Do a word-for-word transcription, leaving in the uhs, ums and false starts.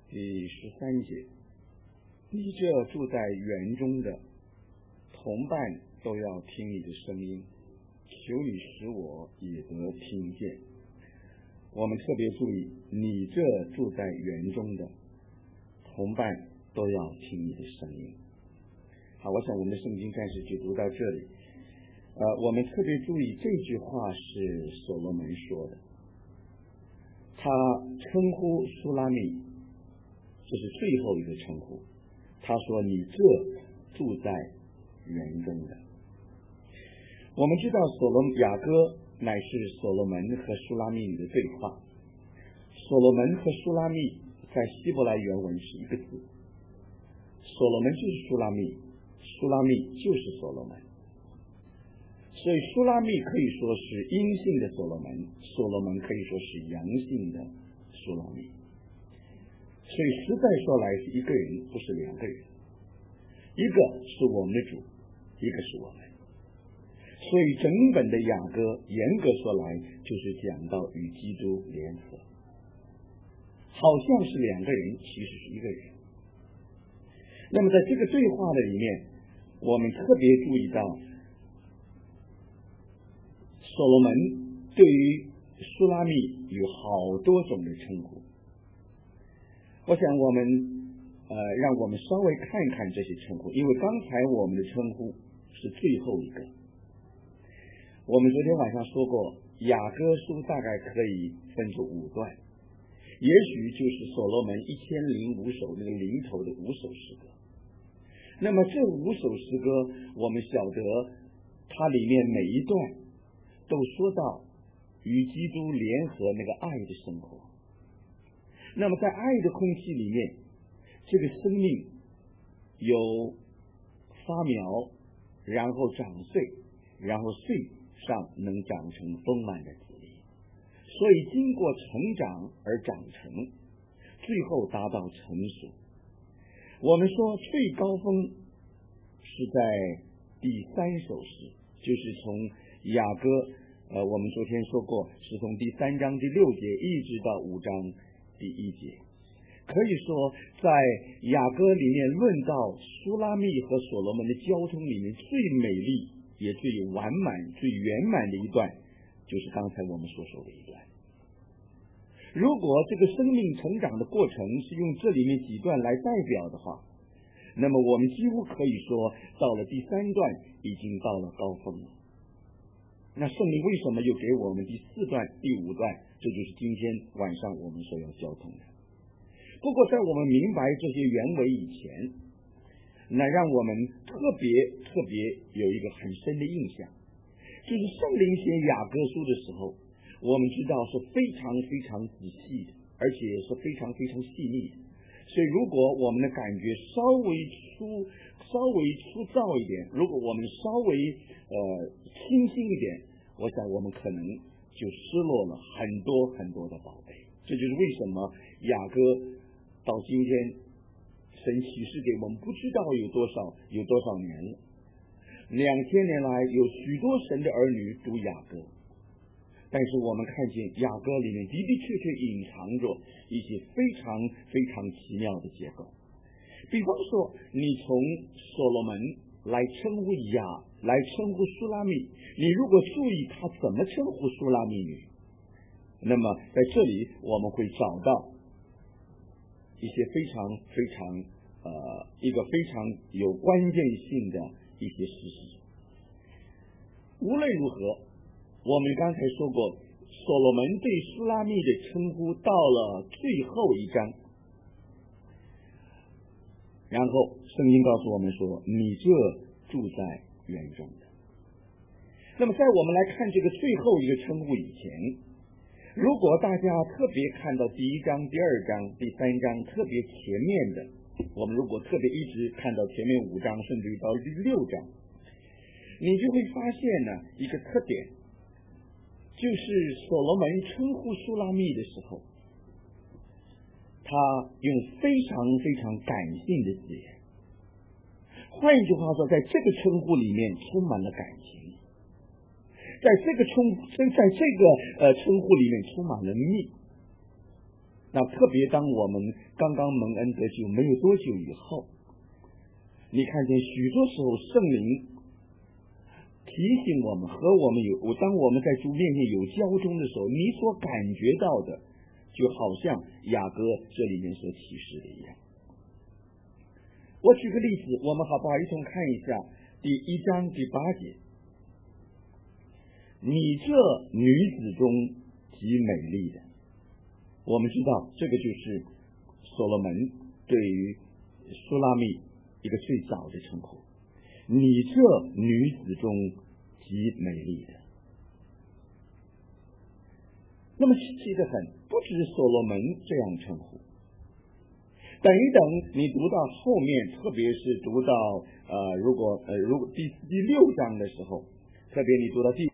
第十三节，你这住在园中的同伴都要听你的声音，求你使我也得听见。我们特别注意，你这住在园中的同伴都要听你的声音。好，我想我们的圣经暂时就读到这里。呃，我们特别注意这句话是所罗门说的，他称呼书拉密，这是最后一个称呼。他说：“你这住在园中的。”我们知道所罗雅歌乃是所罗门和书拉密的对话。所罗门和书拉密在希伯来原文是一个字，所罗门就是书拉密，书拉密就是所罗门。所以书拉密可以说是阴性的所罗门，所罗门可以说是阳性的书拉密。所以实在说来是一个人，不是两个人，一个是我们的主，一个是我们。所以整本的雅歌严格说来就是讲到与基督联合，好像是两个人，其实是一个人。那么在这个对话的里面，我们特别注意到所罗门对于书拉密有好多种的称呼。我想我们呃，让我们稍微看看这些称呼，因为刚才我们的称呼是最后一个。我们昨天晚上说过，雅歌书大概可以分作五段，也许就是所罗门一千零五首那个零头的五首诗歌。那么这五首诗歌，我们晓得它里面每一段都说到与基督联合那个爱的生活。那么在爱的空气里面，这个生命有发苗，然后长穗，然后穗上能长成丰满的子粒，所以经过成长而长成，最后达到成熟。我们说最高峰是在第三首诗，就是从雅歌呃，我们昨天说过是从第三章第六节一直到五章第一节。可以说在雅歌里面论到书拉密和所罗门的交通里面，最美丽也最完满最圆满的一段，就是刚才我们所说的一段。如果这个生命成长的过程是用这里面几段来代表的话，那么我们几乎可以说到了第三段已经到了高峰了。那圣灵为什么又给我们第四段第五段？这就是今天晚上我们所要交通的。不过在我们明白这些原委以前，那让我们特别特别有一个很深的印象，就是圣灵写雅歌书的时候，我们知道是非常非常仔细的，而且是非常非常细腻的。所以如果我们的感觉稍微粗稍微粗糙一点，如果我们稍微呃清新一点，我想我们可能就失落了很多很多的宝贝。这就是为什么雅歌到今天神启示给我们不知道有多少有多少年了，两千年来有许多神的儿女读雅歌，但是我们看见雅歌里面的的确确隐藏着一些非常非常奇妙的结构。比方说你从所罗门来称呼雅来称呼书拉密，你如果注意他怎么称呼书拉密女，那么在这里我们会找到一些非常非常呃一个非常有关键性的一些事实。无论如何，我们刚才说过，所罗门对书拉密的称呼到了最后一章，然后圣经告诉我们说，你这住在园中的。那么在我们来看这个最后一个称呼以前，如果大家特别看到第一章第二章第三章特别前面的，我们如果特别一直看到前面五章甚至于到第六章，你就会发现呢一个特点，就是所罗门称呼书拉密的时候，他用非常非常感性的字眼，换句话说，在这个称呼里面充满了感情，在这个称在这个呃称呼里面充满了蜜。 那特别当我们刚刚蒙恩得救没有多久以后，你看见许多时候圣灵提醒我们和我们有，当我们在主面前有交通的时候，你所感觉到的就好像雅各这里面所启示的一样。我举个例子，我们好不好一同看一下第一章第八节，你这女子中极美丽的。我们知道这个就是所罗门对于苏拉密一个最早的称呼，你这女子中极美丽的。那么稀奇的很，不止所罗门这样称呼，等一等你读到后面，特别是读到呃如果呃如果第第六章的时候，特别你读到第